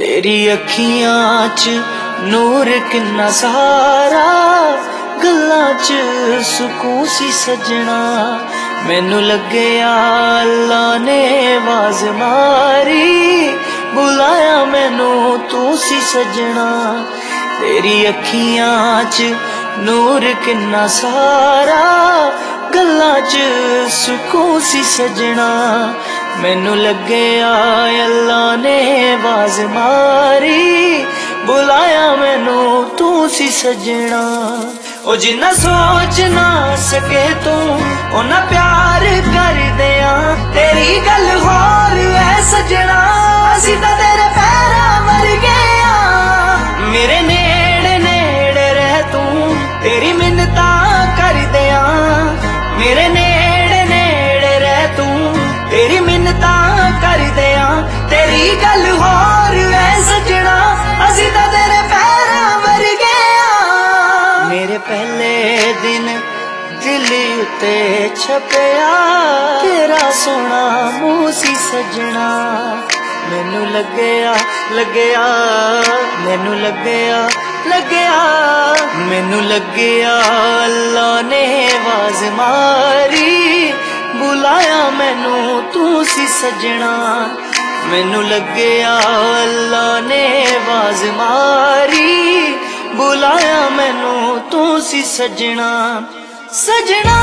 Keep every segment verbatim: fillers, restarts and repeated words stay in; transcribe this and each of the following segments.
तेरी अखियां च नूर किन्ना सारा, गल्लां च सुकून सी सजना। मैनू लग्या अल्लाह ने आवाज मारी, बुलाया मैनू तू सी सजना। तेरी अखियां च नूर किन्ना सारा, गल्लां च सुकून सी सजना। मैनू लग्या अल्लाह ने आवाज मारी, बुलाया मैनू तू सी सजना। ओ जिन्ना सोच ना सके तू उन्ना प्यार कर दिया। तेरी गल होर है सजना, असी तां तेरे पैरां वर्गे आ। मेरे नेड़े नेड़े रह तू, तेरी मिन्नतां कर दिया। मेरे नेड़े नेड़े रह तू, तेरी मिन्नतां कर दिया। तेरी गल होर है सजना, असी तां तेरे पैरां वर्गे आ। मेरे पहले दिन दिल उत्ते छपया, तेरा सोना मुँह सी सजना। मैनू लग्या लग्या मैनू लग्या लग्या मैनू लग्या अल्लाह ने आवाज मारी, बुलाया मैनू तू सी सजना। मैनू लग्या अल्लाह ने आवाज मारी, बुलाया मैनू तू सी सजना। सजना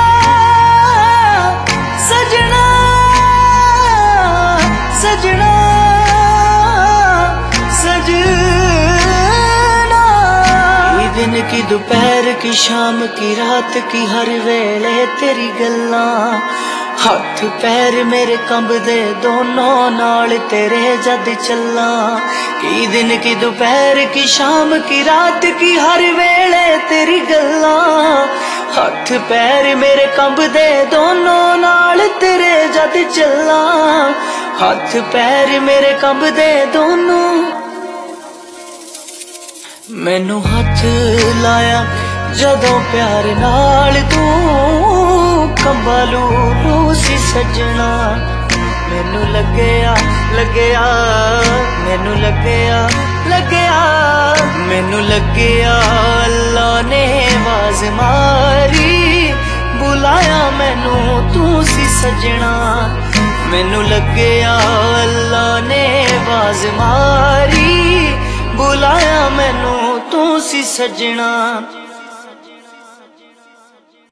सजना सजना सजना। की दिन की दोपहर की शाम की रात की हर वेले तेरी गल्लां, हाथ पैर मेरे कंबदे दोनों नाल तेरे जद चला। की दिन की दोपहर की शाम की रात की हर वेले तेरी गल्लां, हाथ पैर मेरे कंबदे दोनों नाल तेरे जद चला। हाथ पैर मेरे कंबदे दोनों। मैनू हाथ लाया जदों प्यार नाल तू, कंबालू रू सी सजना। मैनू लग्या लग्या मैनू लग्या लग्या मैनू लग्या अल्लाह ने आवाज मारी, बुलाया मैनू तू सी सजना। मैनू लग्या अल्लाह ने आवाज मारी, बुलाया मैनू तू सी सजना।